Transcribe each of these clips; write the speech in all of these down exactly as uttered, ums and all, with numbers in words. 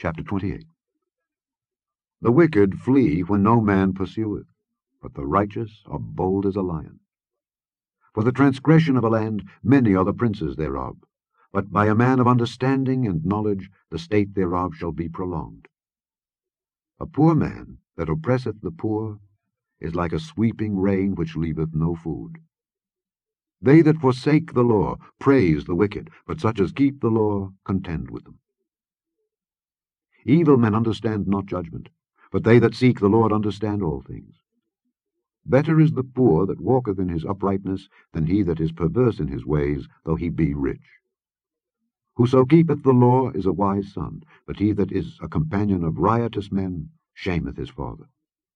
Chapter twenty-eight. The wicked flee when no man pursueth, but the righteous are bold as a lion. For the transgression of a land many are the princes thereof, but by a man of understanding and knowledge the state thereof shall be prolonged. A poor man that oppresseth the poor is like a sweeping rain which leaveth no food. They that forsake the law praise the wicked, but such as keep the law contend with them. Evil men understand not judgment, but they that seek the Lord understand all things. Better is the poor that walketh in his uprightness than he that is perverse in his ways, though he be rich. Whoso keepeth the law is a wise son, but he that is a companion of riotous men shameth his father.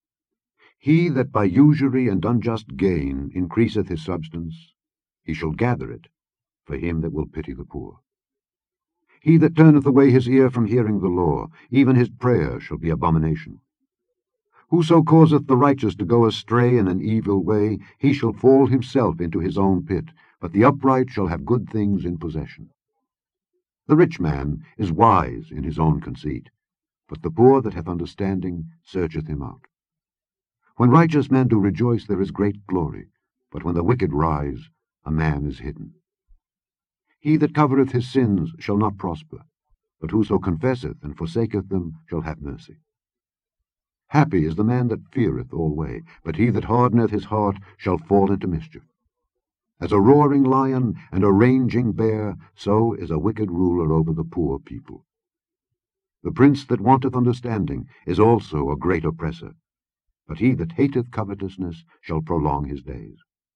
He that by usury and unjust gain increaseth his substance, he shall gather it for him that will pity the poor. He that turneth away his ear from hearing the law, even his prayer shall be abomination. Whoso causeth the righteous to go astray in an evil way, he shall fall himself into his own pit, but the upright shall have good things in possession. The rich man is wise in his own conceit, but the poor that hath understanding searcheth him out. When righteous men do rejoice, there is great glory, but when the wicked rise, a man is hidden. He that covereth his sins shall not prosper, but whoso confesseth and forsaketh them shall have mercy. Happy is the man that feareth alway, but he that hardeneth his heart shall fall into mischief. As a roaring lion and a raging bear, so is a wicked ruler over the poor people. The prince that wanteth understanding is also a great oppressor, but he that hateth covetousness shall prolong his days.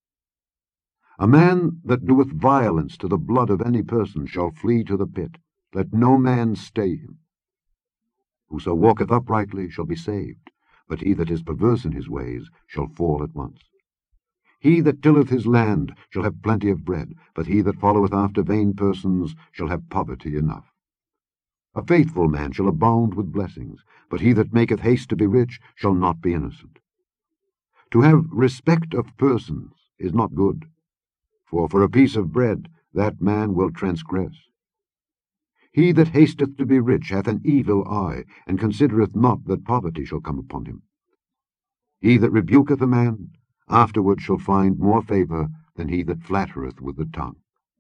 A man that doeth violence to the blood of any person shall flee to the pit. Let no man stay him. Whoso walketh uprightly shall be saved, but he that is perverse in his ways shall fall at once. He that tilleth his land shall have plenty of bread, but he that followeth after vain persons shall have poverty enough. A faithful man shall abound with blessings, but he that maketh haste to be rich shall not be innocent. To have respect of persons is not good, for for a piece of bread that man will transgress. He that hasteth to be rich hath an evil eye, and considereth not that poverty shall come upon him. He that rebuketh a man afterward shall find more favour than he that flattereth with the tongue.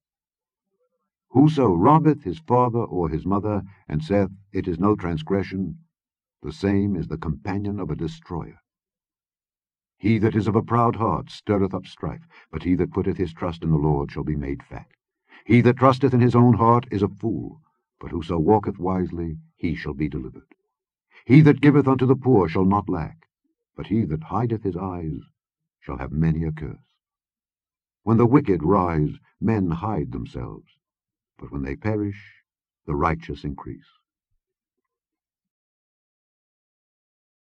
Whoso robbeth his father or his mother, and saith, It is no transgression, the same is the companion of a destroyer. He that is of a proud heart stirreth up strife, but he that putteth his trust in the Lord shall be made fat. He that trusteth in his own heart is a fool, but whoso walketh wisely, he shall be delivered. He that giveth unto the poor shall not lack, but he that hideth his eyes shall have many a curse. When the wicked rise, men hide themselves, but when they perish, the righteous increase.